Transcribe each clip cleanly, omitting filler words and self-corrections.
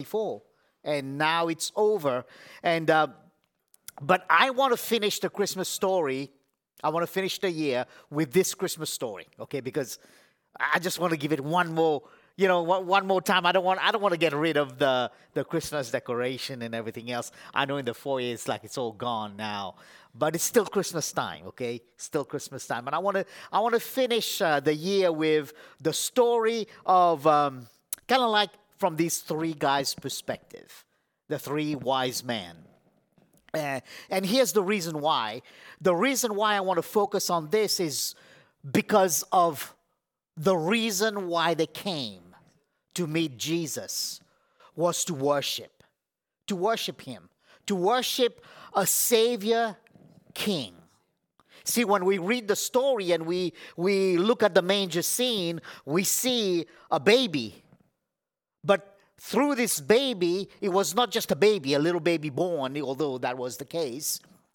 before, and now it's over. And but I want to finish the Christmas story. I want to finish the year with this Christmas story, okay? Because I just want to give it one more, one more time. I don't want to get rid of the Christmas decoration and everything else. I know in the foyer it's like it's all gone now, but it's still Christmas time, okay? Still Christmas time, and I want to finish the year with the story of kind of like from these three guys' perspective, the three wise men. And here's the reason why. The reason why I want to focus on this is because of the reason why they came to meet Jesus was to worship him, to worship a Savior King. See, when we read the story and we look at the manger scene, we see a baby. But through this baby, it was not just a baby, a little baby born, although that was the case.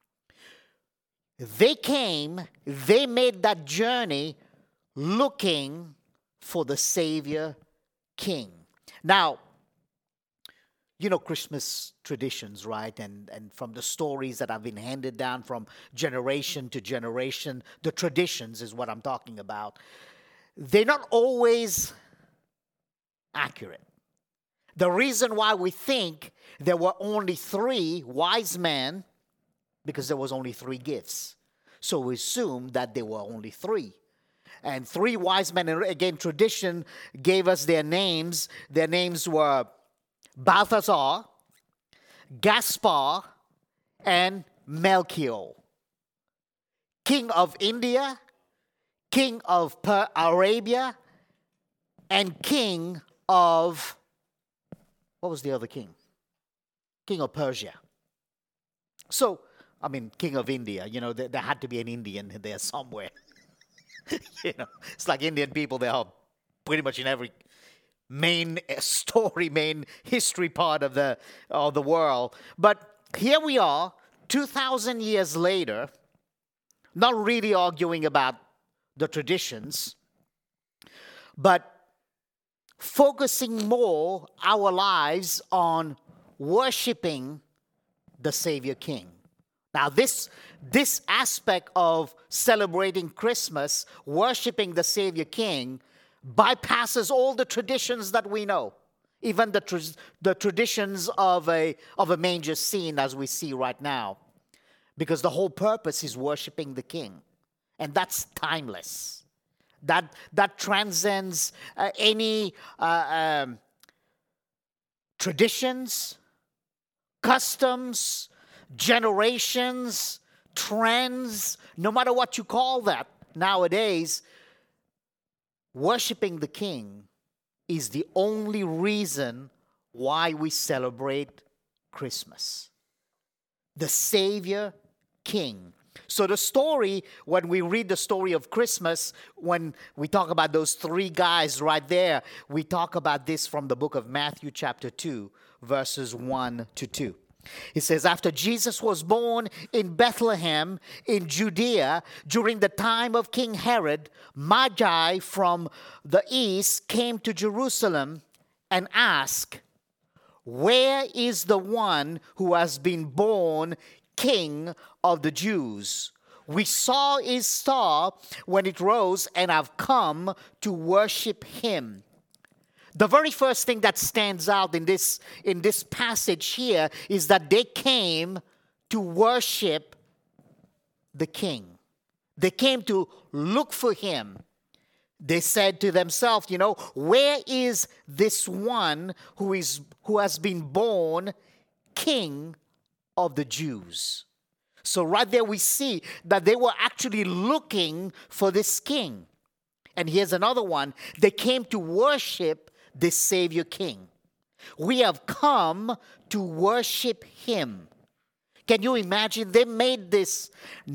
They made that journey looking for the Savior King. Now, Christmas traditions, right? And from the stories that have been handed down from generation to generation, the traditions is what I'm talking about. They're not always accurate. The reason why we think there were only three wise men, because there was only three gifts. So we assume that there were only three. And three wise men, and again, tradition gave us their names. Their names were Balthazar, Gaspar, and Melchior. King of India, king of Arabia, and king of... What was the other king? King of Persia. So, king of India, there had to be an Indian there somewhere. It's like Indian people, they are pretty much in every main story, main history part of the world. But here we are, 2,000 years later, not really arguing about the traditions, but focusing more our lives on worshiping the Savior King. Now, this aspect of celebrating Christmas, worshiping the Savior King, bypasses all the traditions that we know, even the traditions of a manger scene as we see right now, because the whole purpose is worshiping the King, and that's timeless. That transcends any traditions, customs, generations, trends, no matter what you call that. Nowadays, worshiping the King is the only reason why we celebrate Christmas. The Savior King. So the story, when we read the story of Christmas, when we talk about those three guys right there, we talk about this from the book of Matthew chapter 2, verses 1 to 2. It says, after Jesus was born in Bethlehem in Judea during the time of King Herod, Magi from the east came to Jerusalem and asked, where is the one who has been born King of the Jews? We saw his star when it rose and have come to worship him. The very first thing that stands out in this passage here is that they came to worship the King. They came to look for him. They said to themselves, where is this one who has been born King of the Jews? So right there we see that they were actually looking for this king. And here's another one. They came to worship this Savior King. We have come to worship him. Can you imagine? They made this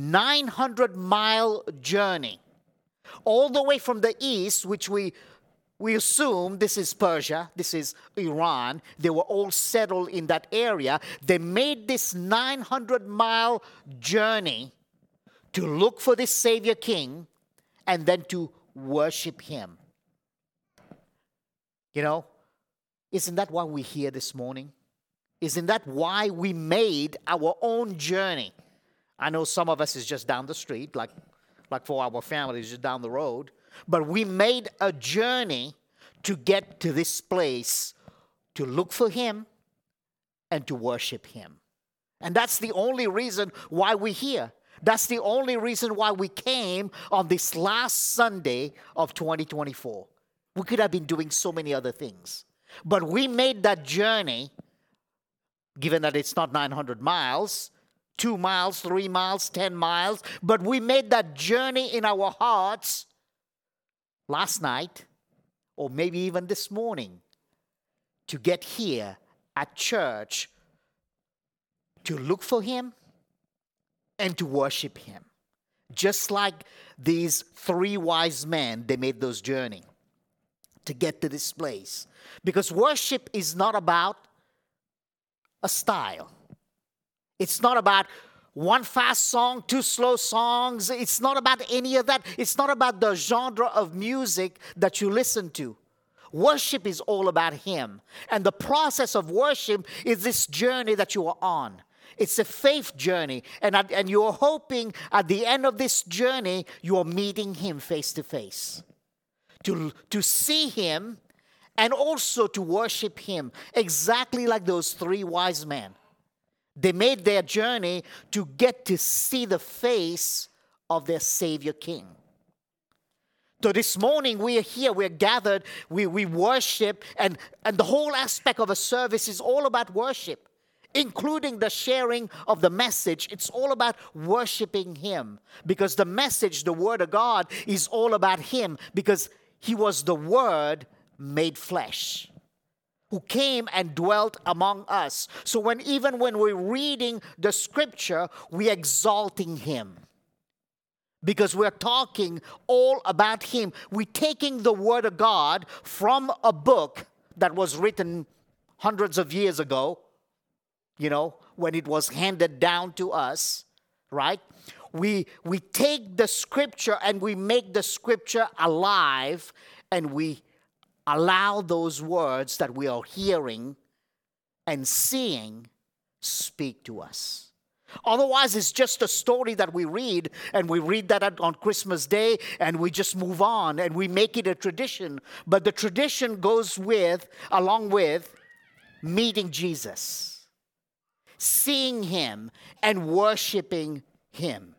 900-mile journey all the way from the east, which we assume this is Persia, this is Iran. They were all settled in that area. They made this 900-mile journey to look for this Savior King and then to worship him. Isn't that why we're here this morning? Isn't that why we made our own journey? I know some of us is just down the street, like for our families, just down the road. But we made a journey to get to this place, to look for Him and to worship Him. And that's the only reason why we're here. That's the only reason why we came on this last Sunday of 2024. We could have been doing so many other things. But we made that journey, given that it's not 900 miles, 2 miles, 3 miles, 10 miles, but we made that journey in our hearts last night, or maybe even this morning, to get here at church to look for Him and to worship Him. Just like these 3 wise men, they made those journey to get to this place. Because worship is not about a style. It's not about one fast song, 2 slow songs. It's not about any of that. It's not about the genre of music that you listen to. Worship is all about Him. And the process of worship is this journey that you are on. It's a faith journey. And you're hoping at the end of this journey, you are meeting Him face to face. To see Him and also to worship Him. Exactly like those 3 wise men. They made their journey to get to see the face of their Savior King. So this morning we are here, we're gathered, we worship, and the whole aspect of a service is all about worship, including the sharing of the message. It's all about worshiping Him, because the message, the Word of God, is all about Him, because He was the Word made flesh, who came and dwelt among us. So even when we're reading the Scripture, we're exalting Him. Because we're talking all about Him. We're taking the Word of God from a book that was written hundreds of years ago, when it was handed down to us, right? We take the Scripture and we make the Scripture alive, and we allow those words that we are hearing and seeing speak to us. Otherwise, it's just a story that we read, and we read that on Christmas Day, and we just move on, and we make it a tradition. But the tradition goes along with meeting Jesus, seeing Him, and worshiping Him.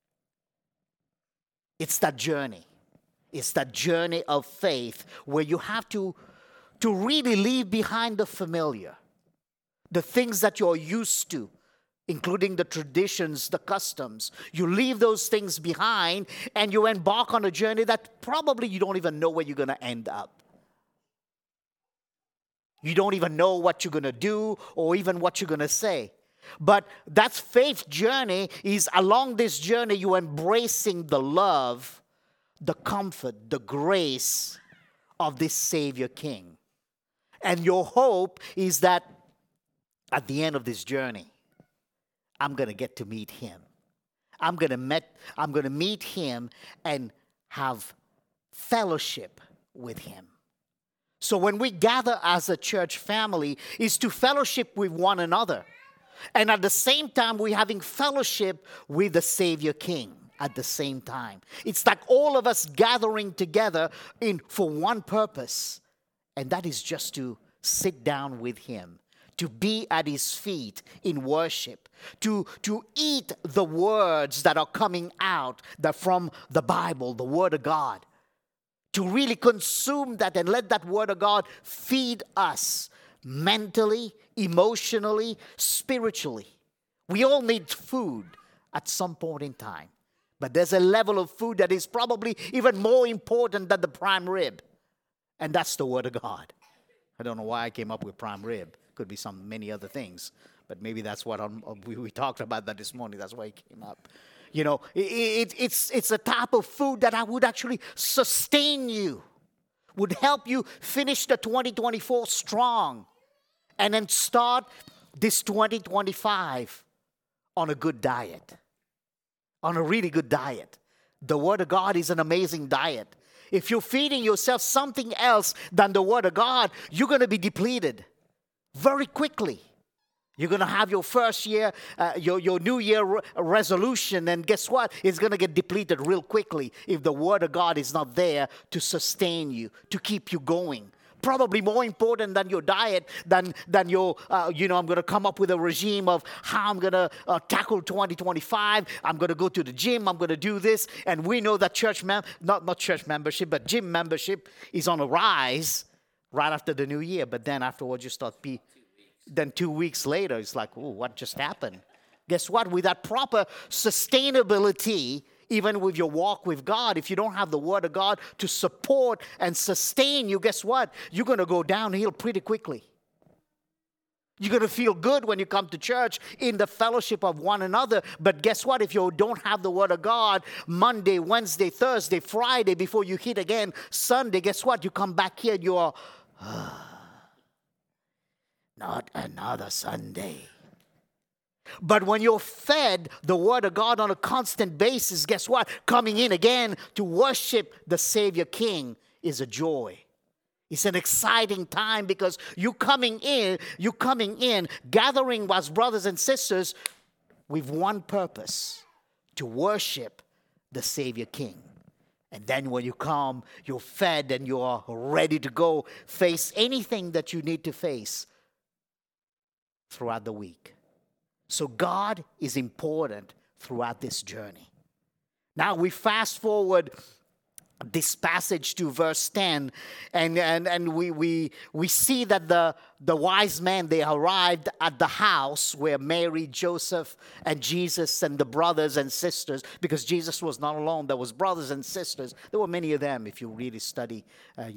It's that journey. It's that journey of faith where you have to really leave behind the familiar, the things that you're used to, including the traditions, the customs. You leave those things behind and you embark on a journey that probably you don't even know where you're going to end up. You don't even know what you're going to do or even what you're going to say. But that faith journey is, along this journey, you're embracing the love, the comfort, the grace of this Savior King. And your hope is that at the end of this journey, I'm going to get to meet Him. I'm going to meet Him and have fellowship with Him. So when we gather as a church family, is to fellowship with one another. And at the same time, we're having fellowship with the Savior King at the same time. It's like all of us gathering together for one purpose, and that is just to sit down with Him, to be at His feet in worship, to eat the words that are coming out from the Bible, the Word of God, to really consume that and let that Word of God feed us mentally, emotionally, spiritually. We all need food at some point in time. But there's a level of food that is probably even more important than the prime rib. And that's the Word of God. I don't know why I came up with prime rib. Could be many other things. But maybe that's what we talked about that this morning. That's why it came up. It's a type of food that would actually sustain you, would help you finish the 2024 strong, and then start this 2025 on a good diet, on a really good diet. The Word of God is an amazing diet. If you're feeding yourself something else than the Word of God, you're going to be depleted very quickly. You're going to have your first year, your New Year resolution, and guess what? It's going to get depleted real quickly if the Word of God is not there to sustain you, to keep you going. Probably more important than your diet, than your, I'm going to come up with a regime of how I'm going to tackle 2025. I'm going to go to the gym. I'm going to do this. And we know that not church membership, but gym membership is on a rise right after the new year. But then afterwards you start then 2 weeks later, it's like, oh, what just happened? Guess what? With that proper sustainability, even with your walk with God, if you don't have the Word of God to support and sustain you, guess what? You're going to go downhill pretty quickly. You're going to feel good when you come to church in the fellowship of one another. But guess what? If you don't have the Word of God, Monday, Wednesday, Thursday, Friday, before you hit again Sunday, guess what? You come back here and you are, not another Sunday. But when you're fed the Word of God on a constant basis, guess what? Coming in again to worship the Savior King is a joy. It's an exciting time because you're coming in, gathering as brothers and sisters with one purpose, to worship the Savior King. And then when you come, you're fed and you are ready to go face anything that you need to face throughout the week. So God is important throughout this journey. Now we fast forward this passage to verse 10, and we see that the wise men, they arrived at the house where Mary, Joseph, and Jesus and the brothers and sisters, because Jesus was not alone, there was brothers and sisters. There were many of them if you really study,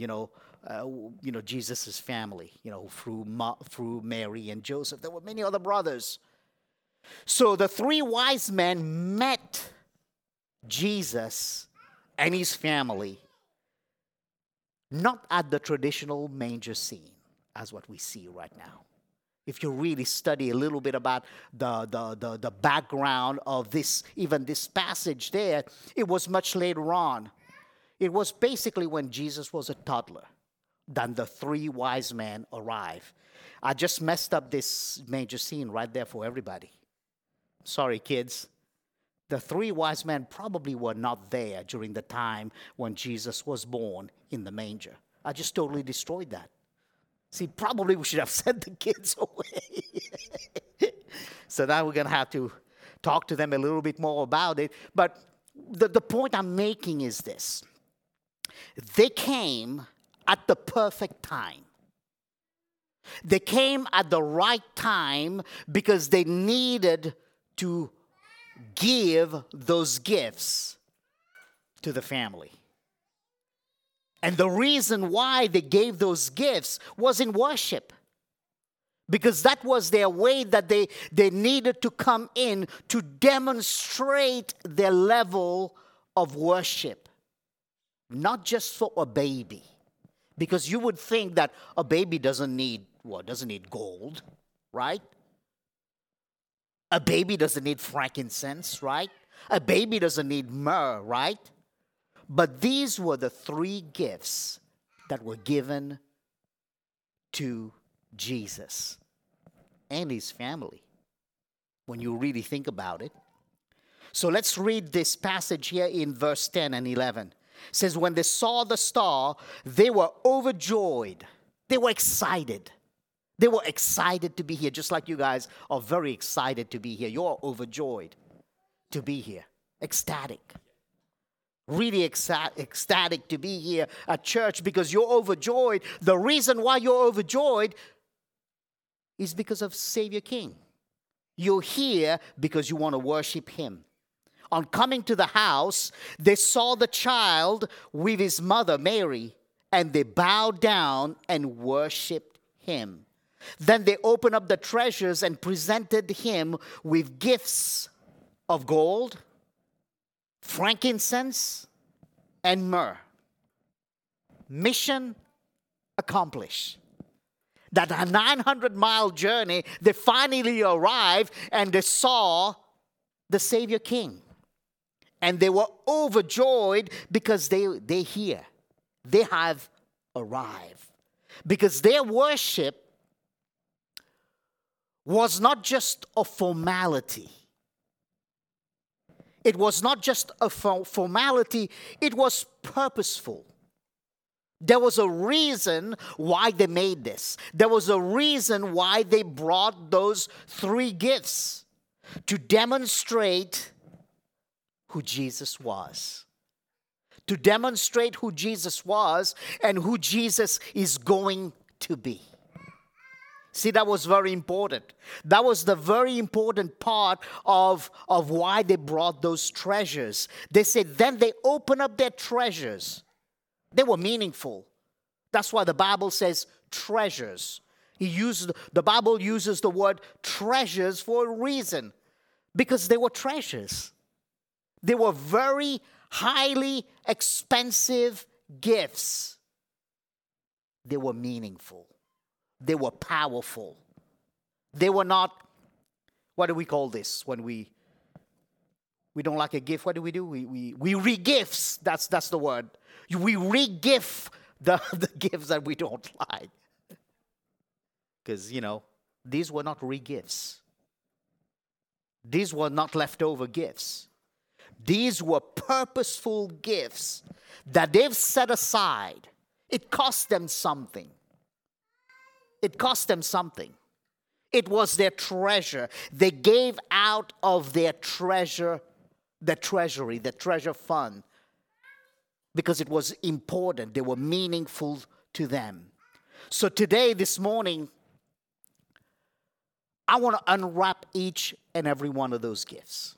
Jesus' family, through Mary and Joseph. There were many other brothers. So the three wise men met Jesus and his family, not at the traditional manger scene, as what we see right now. If you really study a little bit about the background of this, even this passage there, it was much later on. It was basically when Jesus was a toddler that the three wise men arrived. I just messed up this manger scene right there for everybody. Sorry, kids. The three wise men probably were not there during the time when Jesus was born in the manger. I just totally destroyed that. See, probably we should have sent the kids away. So now we're going to have to talk to them a little bit more about it. But the point I'm making is this. They came at the perfect time. They came at the right time because they needed to give those gifts to the family. And the reason why they gave those gifts was in worship. Because that was their way that they needed to come in to demonstrate their level of worship. Not just for a baby. Because you would think that a baby doesn't need gold, right? A baby doesn't need frankincense, right? A baby doesn't need myrrh, right? But these were the three gifts that were given to Jesus and his family, when you really think about it. So let's read this passage here in verse 10 and 11. It says, when they saw the star, they were overjoyed. They were excited. They were excited to be here, just like you guys are very excited to be here. You're overjoyed to be here. Ecstatic. Really ecstatic to be here at church because you're overjoyed. The reason why you're overjoyed is because of Savior King. You're here because you want to worship him. On coming to the house, they saw the child with his mother, Mary, and they bowed down and worshiped him. Then they opened up the treasures and presented him with gifts of gold, frankincense, and myrrh. Mission accomplished. That 900-mile journey, they finally arrived and they saw the Savior King. And they were overjoyed because they're here. they have arrived. Because their worship was not just a formality. It was not just a formality, it was purposeful. There was a reason why they made this. There was a reason why they brought those 3 gifts, to demonstrate who Jesus was. To demonstrate who Jesus was and who Jesus is going to be. See, that was very important. That was the very important part of why they brought those treasures. They said, then they open up their treasures. They were meaningful. That's why the Bible says treasures. The Bible uses the word treasures for a reason. Because they were treasures. They were very highly expensive gifts. They were meaningful. They were powerful. They were not, what do we call this when we don't like a gift? What do? We re-gifts. That's the word. We re-gift the gifts that we don't like. Because, these were not re-gifts. These were not leftover gifts. These were purposeful gifts that they've set aside. It cost them something. It cost them something. It was their treasure. They gave out of their treasure, the treasury, the treasure fund, because it was important. They were meaningful to them. So today, this morning, I want to unwrap each and every one of those gifts.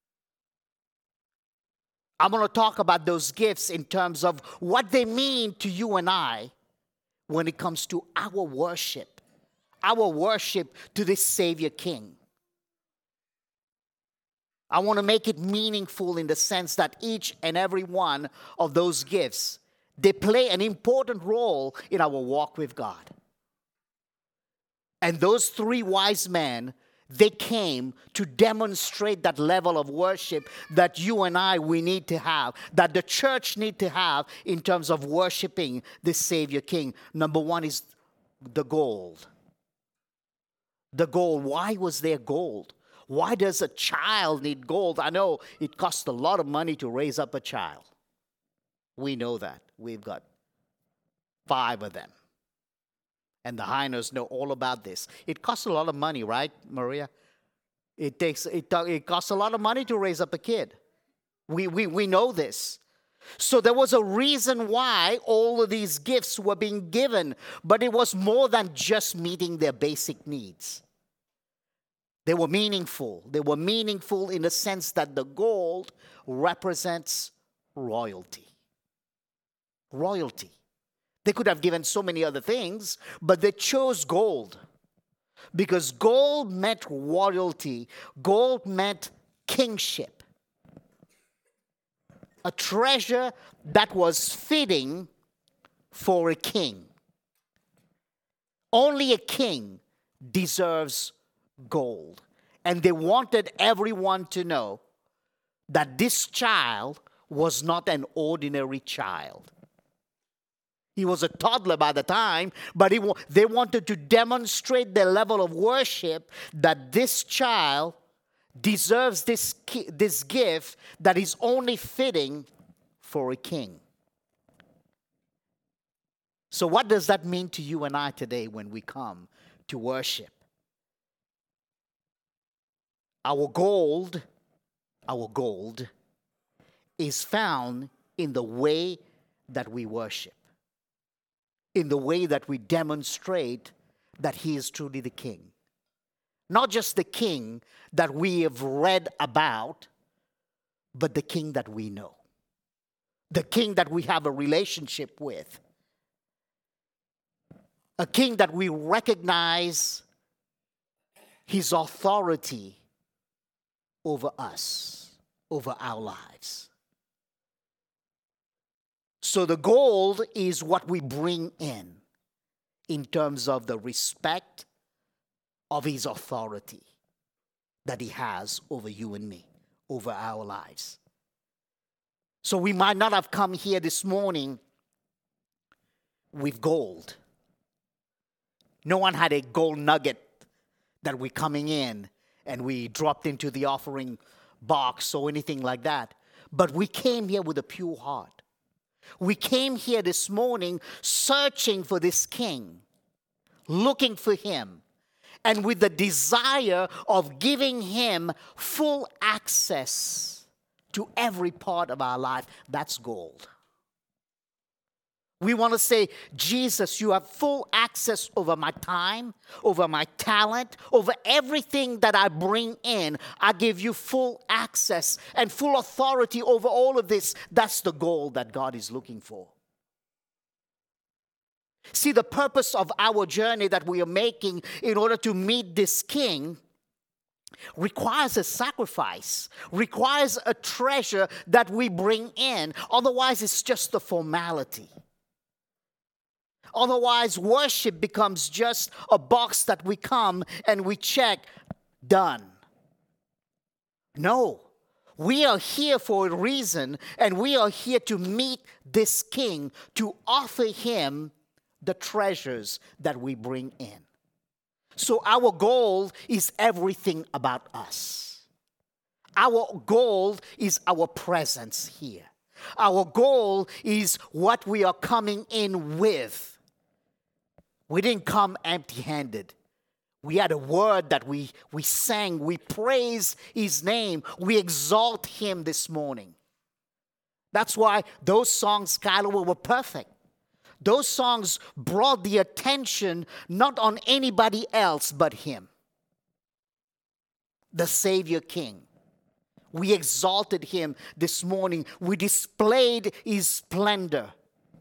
I'm going to talk about those gifts in terms of what they mean to you and I when it comes to our worship to this Savior King. I want to make it meaningful in the sense that each and every one of those gifts, they play an important role in our walk with God. And those 3 wise men, they came to demonstrate that level of worship that you and I, we need to have, that the church need to have in terms of worshiping the Savior King. Number 1 is the gold. The gold. Why was there gold? Why does a child need gold? I know it costs a lot of money to raise up a child. We know that. We've got 5 of them. And the Heiners know all about this. It costs a lot of money, right, Maria? It costs a lot of money to raise up a kid. We know this. So there was a reason why all of these gifts were being given, but it was more than just meeting their basic needs. They were meaningful. They were meaningful in the sense that the gold represents royalty. Royalty. They could have given so many other things, but they chose gold. Because gold meant royalty. Gold meant kingship. A treasure that was fitting for a king. Only a king deserves gold. And they wanted everyone to know that this child was not an ordinary child. He was a toddler by the time, but they wanted to demonstrate the level of worship that this child deserves this gift that is only fitting for a king. So what does that mean to you and I today when we come to worship? Our gold is found in the way that we worship. In the way that we demonstrate that He is truly the King. Not just the King that we have read about, but the King that we know. The King that we have a relationship with. A King that we recognize His authority over us, over our lives. So the gold is what we bring in terms of the respect of His authority that He has over you and me, over our lives. So we might not have come here this morning with gold. No one had a gold nugget that we're coming in and we dropped into the offering box or anything like that. But we came here with a pure heart. We came here this morning searching for this king, looking for him, and with the desire of giving him full access to every part of our life. That's gold. We want to say, Jesus, you have full access over my time, over my talent, over everything that I bring in. I give you full access and full authority over all of this. That's the goal that God is looking for. See, the purpose of our journey that we are making in order to meet this king requires a sacrifice, requires a treasure that we bring in. Otherwise, it's just a formality. Otherwise, worship becomes just a box that we come and we check, done. No, we are here for a reason, and we are here to meet this king, to offer him the treasures that we bring in. So our goal is everything about us. Our goal is our presence here. Our goal is what we are coming in with. We didn't come empty-handed. We had a word that we sang. We praise his name. We exalt him this morning. That's why those songs, Skylar, were perfect. Those songs brought the attention not on anybody else but him, the Savior King. We exalted him this morning. We displayed his splendor.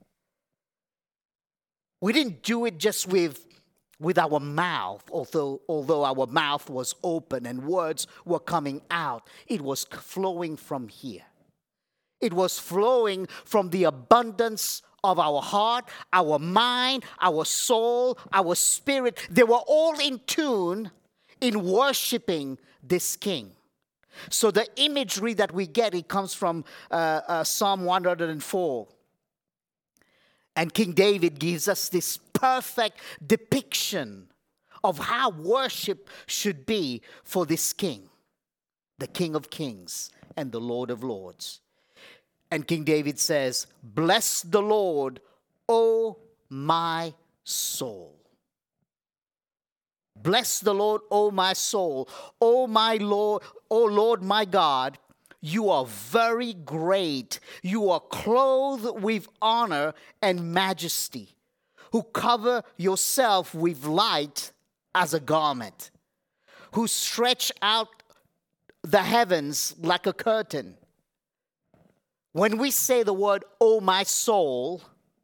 We didn't do it just with our mouth, although our mouth was open and words were coming out. It was flowing from here. It was flowing from the abundance of our heart, our mind, our soul, our spirit. They were all in tune in worshiping this king. So the imagery that we get, it comes from Psalm 104. And King David gives us this perfect depiction of how worship should be for this king, the King of Kings and the Lord of Lords. And King David says, "Bless the Lord, O my soul." Bless the Lord, O my soul. O my Lord, O Lord my God, you are very great. You are clothed with honor and majesty, who cover yourself with light as a garment, who stretch out the heavens like a curtain. When we say the word, "Oh my soul,"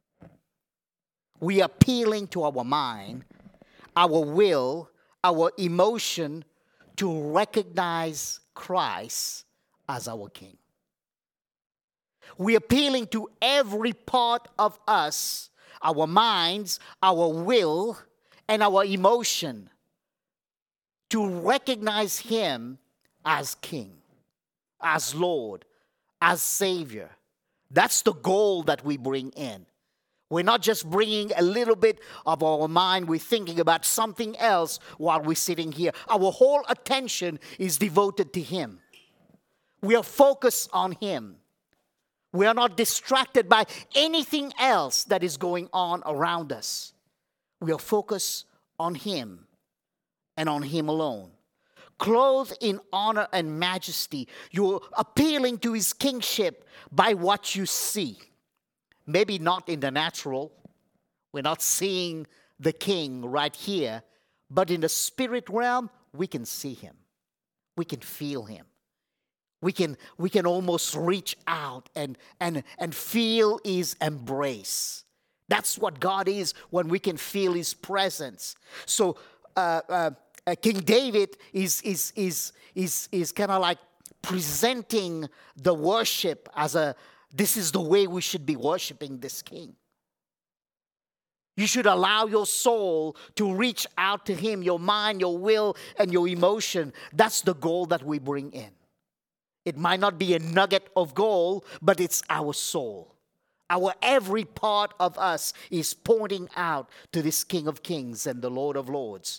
we are appealing to our mind, our will, our emotion to recognize Christ as our King. We're appealing to every part of us, our minds, our will, and our emotion to recognize him as King, as Lord, as Savior. That's the goal that we bring in. We're not just bringing a little bit of our mind. We're thinking about something else while we're sitting here. Our whole attention is devoted to him. We are focused on him. We are not distracted by anything else that is going on around us. We are focused on him and on him alone. Clothed in honor and majesty, you're appealing to his kingship by what you see. Maybe not in the natural. We're not seeing the king right here. But in the spirit realm, we can see him. We can feel him. We can almost reach out and feel his embrace. That's what God is when we can feel his presence. So King David is kind of like presenting the worship as this is the way we should be worshiping this king. You should allow your soul to reach out to him, your mind, your will, and your emotion. That's the goal that we bring in. It might not be a nugget of gold, but it's our soul, Our every part of us is pointing out to this King of Kings and the Lord of Lords.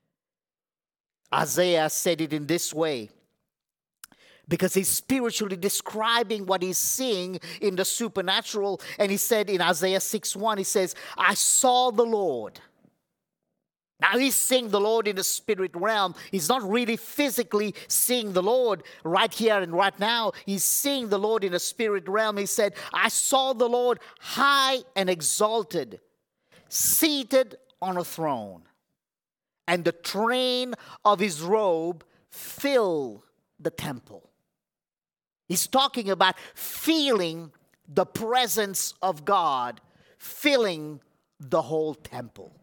Isaiah said it in this way, because he's spiritually describing what he's seeing in the supernatural. And he said in Isaiah 6:1, he says, I saw the Lord. Now he's seeing the Lord in the spirit realm. He's not really physically seeing the Lord right here and right now. He's seeing the Lord in the spirit realm. He said, I saw the Lord high and exalted, seated on a throne, and the train of his robe filled the temple. He's talking about feeling the presence of God filling the whole temple.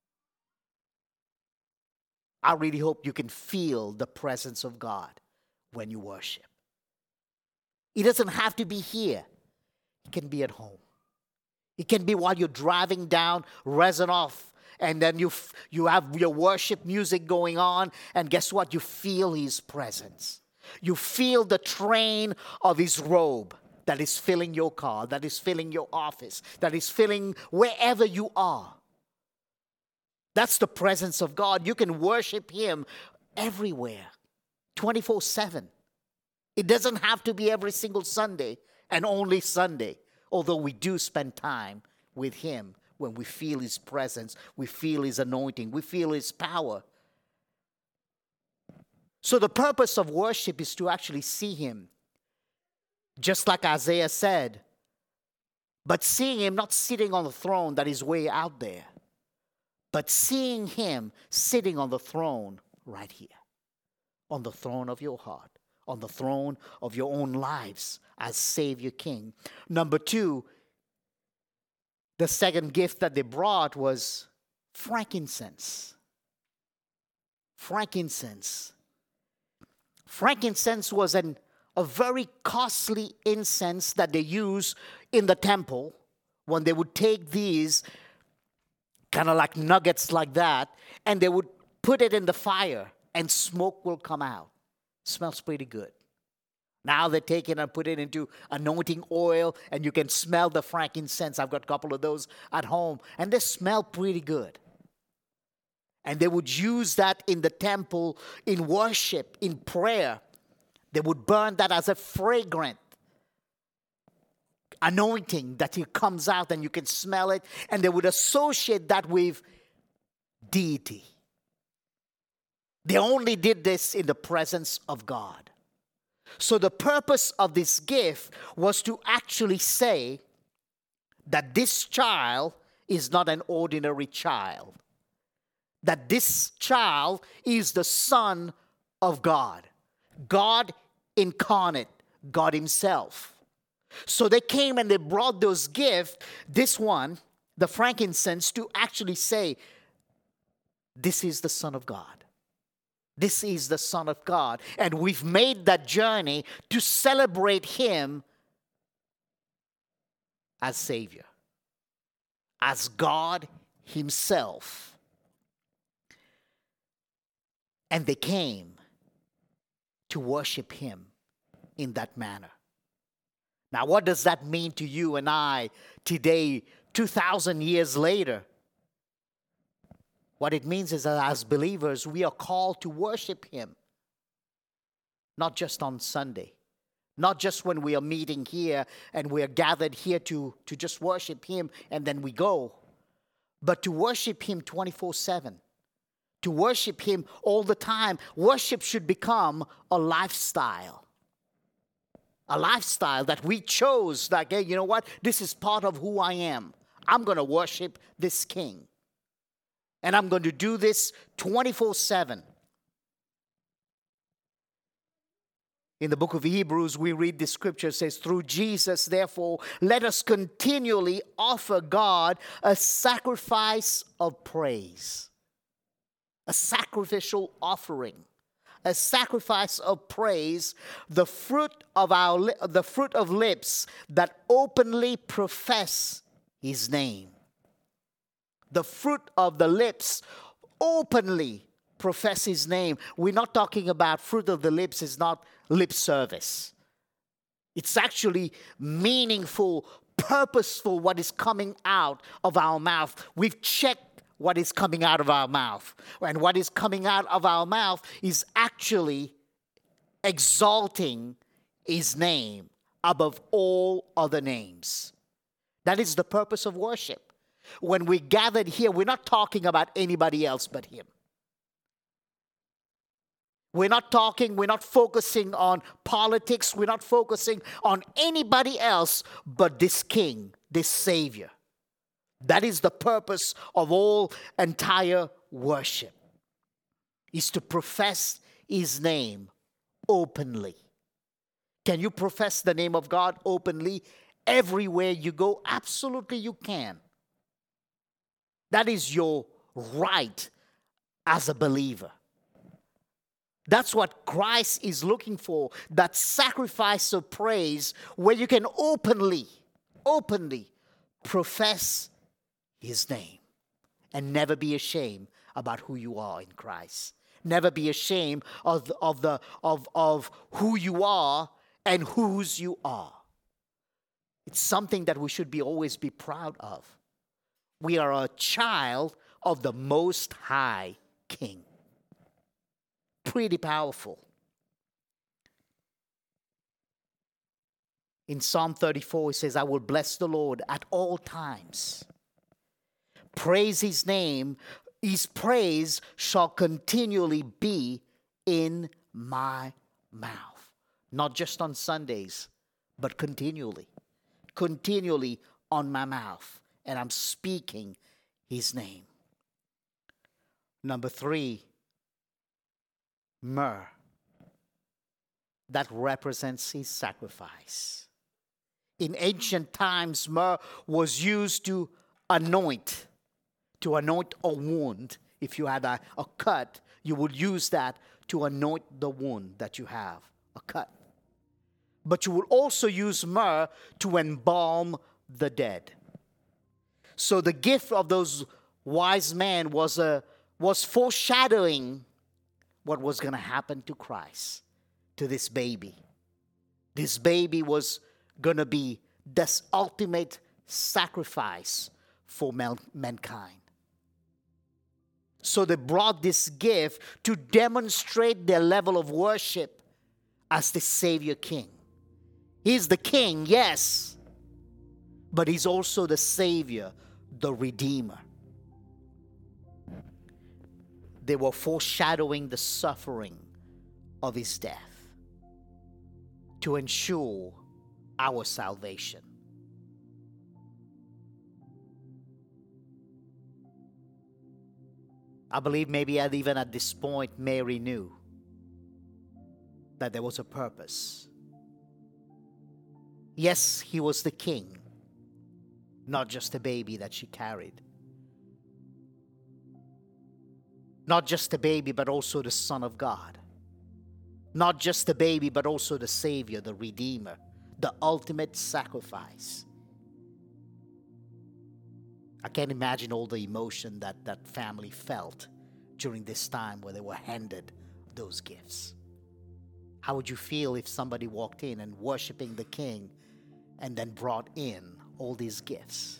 I really hope you can feel the presence of God when you worship. It doesn't have to be here. It can be at home. It can be while you're driving down Rezanoff, and then you have your worship music going on, and guess what? You feel his presence. You feel the train of his robe that is filling your car, that is filling your office, that is filling wherever you are. That's the presence of God. You can worship him everywhere, 24/7. It doesn't have to be every single Sunday and only Sunday, although we do spend time with him when we feel his presence, we feel his anointing, we feel his power. So the purpose of worship is to actually see him, just like Isaiah said, but seeing him not sitting on the throne that is way out there, but seeing him sitting on the throne right here, on the throne of your heart, on the throne of your own lives as Savior King. Number 2, the second gift that they brought was frankincense. Frankincense. Frankincense was a very costly incense that they used in the temple when they would take these kind of like nuggets like that, and they would put it in the fire, and smoke will come out. Smells pretty good. Now they take it and put it into anointing oil, and you can smell the frankincense. I've got a couple of those at home, and they smell pretty good. And they would use that in the temple, in worship, in prayer. They would burn that as a fragrant anointing that it comes out and you can smell it. And they would associate that with deity. They only did this in the presence of God. So the purpose of this gift was to actually say that this child is not an ordinary child. That this child is the Son of God. God incarnate, God himself. So they came and they brought those gifts, this one, the frankincense, to actually say, this is the Son of God. This is the Son of God. And we've made that journey to celebrate him as Savior, as God himself. And they came to worship him in that manner. Now, what does that mean to you and I today, 2,000 years later? What it means is that as believers, we are called to worship him. Not just on Sunday. Not just when we are meeting here and we are gathered here to just worship him and then we go. But to worship him 24/7. To worship him all the time. Worship should become a lifestyle. A lifestyle that we chose, like, hey, you know what? This is part of who I am. I'm going to worship this King. And I'm going to do this 24/7. In the book of Hebrews, we read the scripture, it says, through Jesus, therefore, let us continually offer God a sacrifice of praise. A sacrificial offering. A sacrifice of praise, the fruit of lips that openly profess his name. The fruit of the lips openly profess his name. We're not talking about fruit of the lips, it's not lip service. It's actually meaningful purposeful what is coming out of our mouth. We've checked what is coming out of our mouth. And what is coming out of our mouth is actually exalting His name above all other names. That is the purpose of worship. When we gathered here, we're not talking about anybody else but Him. We're not focusing on politics. We're not focusing on anybody else but this King, this Savior. That is the purpose of all entire worship, is to profess His name openly. Can you profess the name of God openly everywhere you go? Absolutely you can. That is your right as a believer. That's what Christ is looking for, that sacrifice of praise where you can openly profess His name and never be ashamed about who you are in Christ. Never be ashamed of who you are and whose you are. It's something that we should always be proud of. We are a child of the Most High King. Pretty powerful. In Psalm 34, it says, I will bless the Lord at all times. Praise His name. His praise shall continually be in my mouth. Not just on Sundays, but continually. Continually on my mouth. And I'm speaking His name. Number 3, myrrh. That represents His sacrifice. In ancient times, myrrh was used to anoint a wound. If you had a cut, you would use that to anoint the wound that you have, a cut. But you would also use myrrh to embalm the dead. So the gift of those wise men was foreshadowing what was going to happen to Christ, to this baby. This baby was going to be this ultimate sacrifice for mankind. So they brought this gift to demonstrate their level of worship as the Savior King. He's the King, yes, but He's also the Savior, the Redeemer. They were foreshadowing the suffering of His death to ensure our salvation. I believe maybe even at this point, Mary knew that there was a purpose. Yes, He was the King, not just a baby that she carried. Not just a baby, but also the Son of God. Not just a baby, but also the Savior, the Redeemer, the ultimate sacrifice. I can't imagine all the emotion that family felt during this time where they were handed those gifts. How would you feel if somebody walked in and worshiping the King and then brought in all these gifts?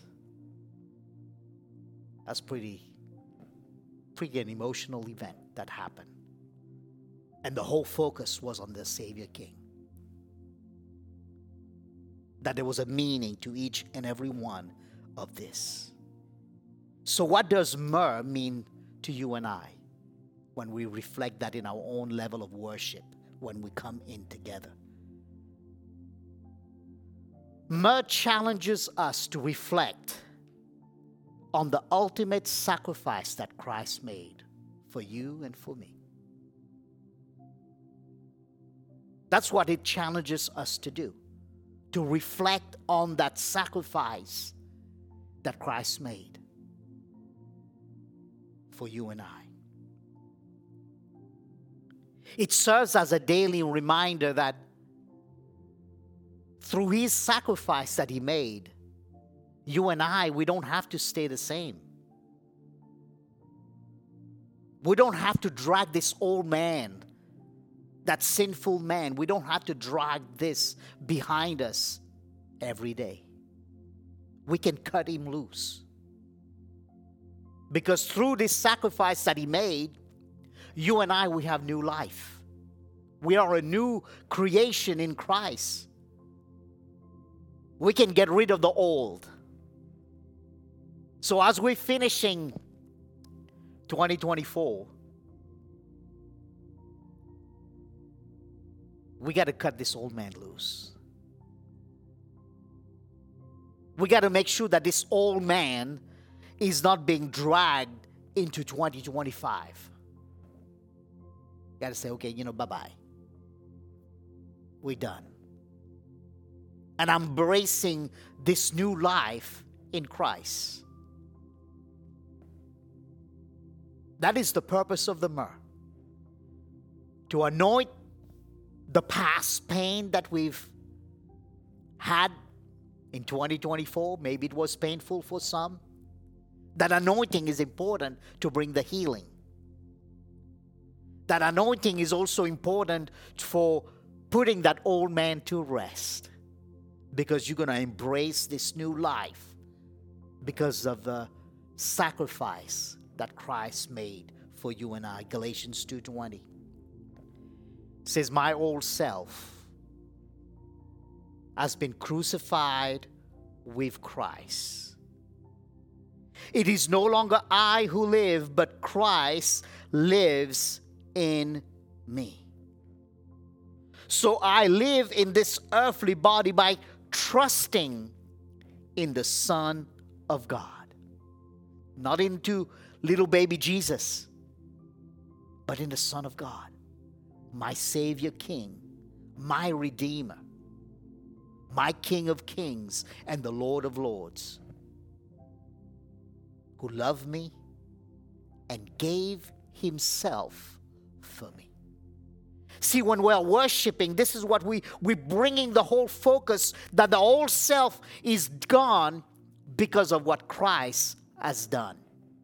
That's pretty an emotional event that happened. And the whole focus was on the Savior King. That there was a meaning to each and every one of this. So what does myrrh mean to you and I when we reflect that in our own level of worship, when we come in together? Myrrh challenges us to reflect on the ultimate sacrifice that Christ made for you and for me. That's what it challenges us to do, to reflect on that sacrifice that Christ made for you and I. It serves as a daily reminder that through His sacrifice that He made, you and I, we don't have to stay the same. We don't have to drag this old man, that sinful man. We don't have to drag this behind us every day. we can cut him loose. Because through this sacrifice that he made, you and I, we have new life. We are a new creation in Christ. We can get rid of the old. So as we're finishing 2024, we got to cut this old man loose. We got to make sure that this old man is not being dragged into 2025. You got to say, okay, bye-bye. We're done. And I'm embracing this new life in Christ. That is the purpose of the myrrh. To anoint the past pain that we've had in 2024. Maybe it was painful for some. That anointing is important to bring the healing. That anointing is also important for putting that old man to rest. Because you're going to embrace this new life because of the sacrifice that Christ made for you and I. Galatians 2:20 says, my old self has been crucified with Christ. It is no longer I who live, but Christ lives in me. So I live in this earthly body by trusting in the Son of God. Not into little baby Jesus, but in the Son of God. My Savior King, my Redeemer, my King of Kings and the Lord of Lords, who loved me and gave himself for me. See, when we're worshiping, this is what we're bringing the whole focus, that the old self is gone because of what Christ has done.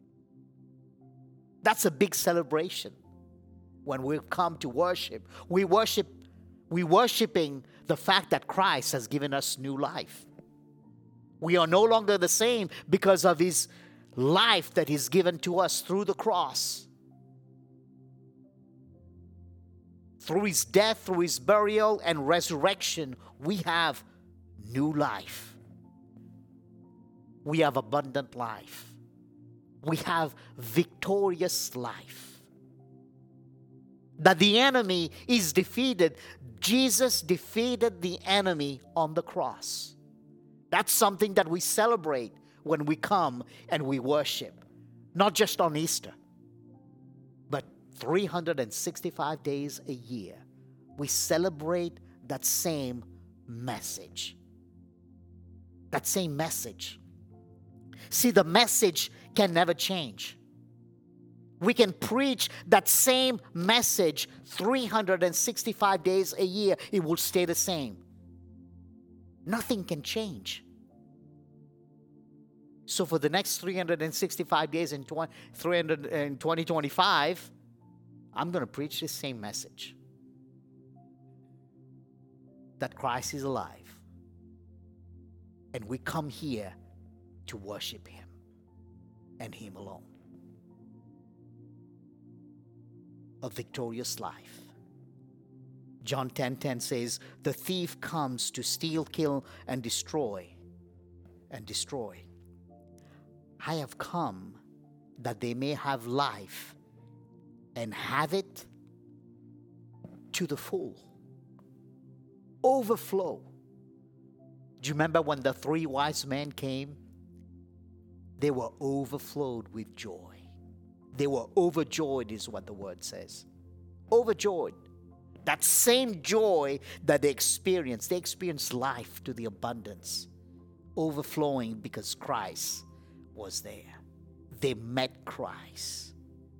That's a big celebration. When we come to worship, we're worshiping the fact that Christ has given us new life. We are no longer the same because of his life that he's given to us through the cross. Through his death, through his burial and resurrection, we have new life. We have abundant life. We have victorious life. That the enemy is defeated. Jesus defeated the enemy on the cross. That's something that we celebrate when we come and we worship. Not just on Easter, but 365 days a year. We celebrate that same message. That same message. See, the message can never change. We can preach that same message 365 days a year. It will stay the same. Nothing can change. So for the next 365 days in 2025, I'm going to preach the same message. That Christ is alive. And we come here to worship him and him alone. A victorious life. John 10:10 says, the thief comes to steal, kill, and destroy. I have come that they may have life and have it to the full. Overflow. Do you remember when the 3 wise men came? They were overflowed with joy. They were overjoyed is what the word says. Overjoyed. That same joy that they experienced life to the abundance. Overflowing because Christ was there. They met Christ.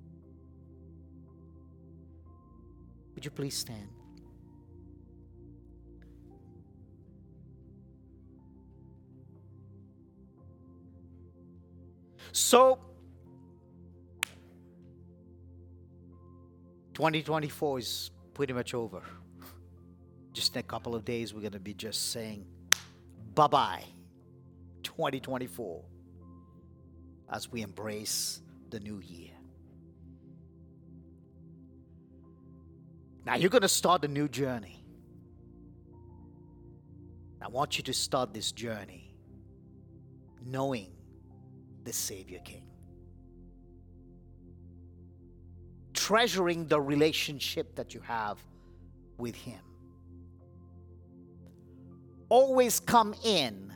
Would you please stand? So, 2024 is pretty much over. Just in a couple of days, we're going to be just saying bye-bye 2024 as we embrace the new year. Now you're going to start a new journey. I want you to start this journey knowing the Savior King. Treasuring the relationship that you have with Him. Always come in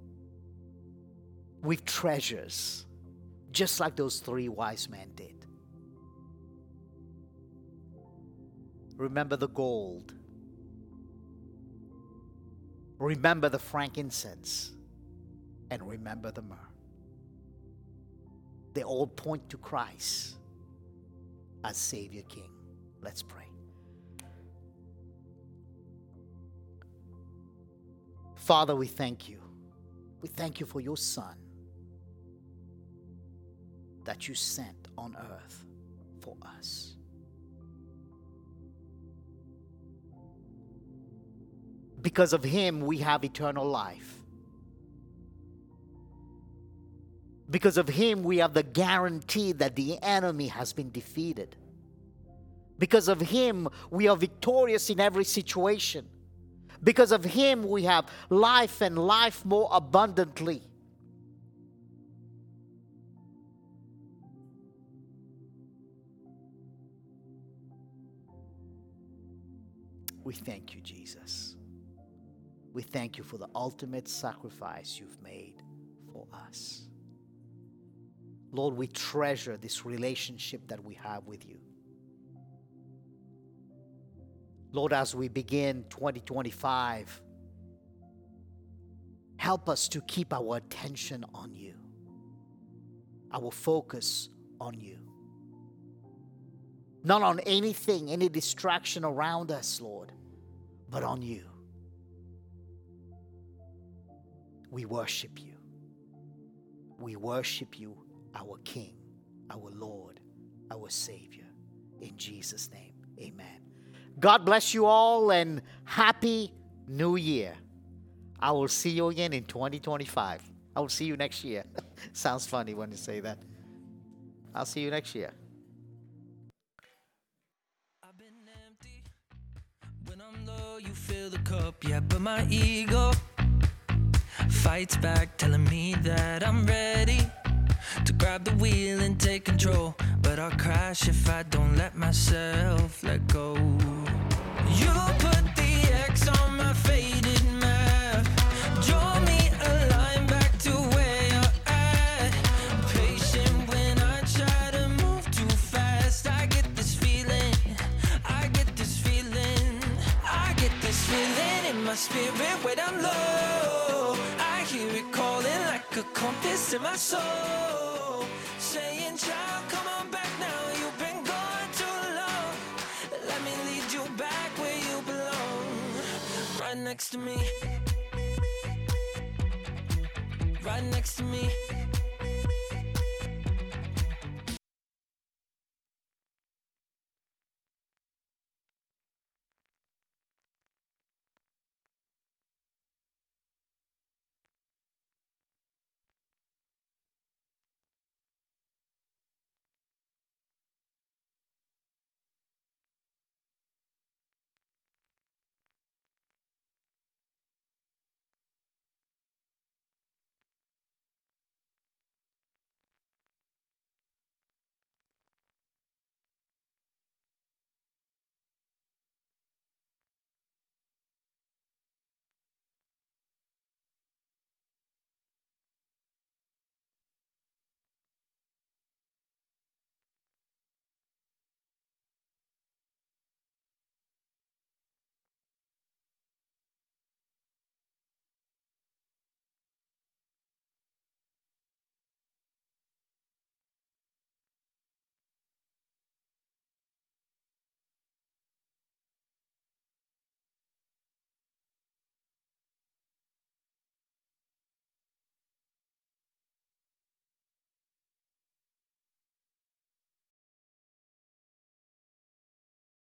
with treasures, just like those 3 wise men did. Remember the gold. Remember the frankincense. And remember the myrrh. They all point to Christ as Savior King. Let's pray. Father, we thank you. We thank you for your Son that you sent on earth for us. Because of him, we have eternal life. Because of him, we have the guarantee that the enemy has been defeated. Because of him, we are victorious in every situation. Because of him, we have life and life more abundantly. We thank you, Jesus. We thank you for the ultimate sacrifice you've made for us. Lord, we treasure this relationship that we have with you. Lord, as we begin 2025, help us to keep our attention on you, our focus on you. Not on anything, any distraction around us, Lord, but on you. We worship you. We worship you, our King, our Lord, our Savior. In Jesus' name, amen. God bless you all and Happy New Year. I will see you again in 2025. I will see you next year. Sounds funny when you say that. I'll see you next year. I've been empty. When I'm low, you fill the cup. Yeah, but my ego fights back, telling me that I'm ready to grab the wheel and take control. But I'll crash if I don't let myself let go. You put the X on my faded map. Draw me a line back to where you're at. Patient when I try to move too fast. I get this feeling, I get this feeling, I get this feeling in my spirit when I'm low. I hear it calling like a compass in my soul, saying, child, come on back now. You've been gone too long. Let me lead you back where you belong. Right next to me. Right next to me.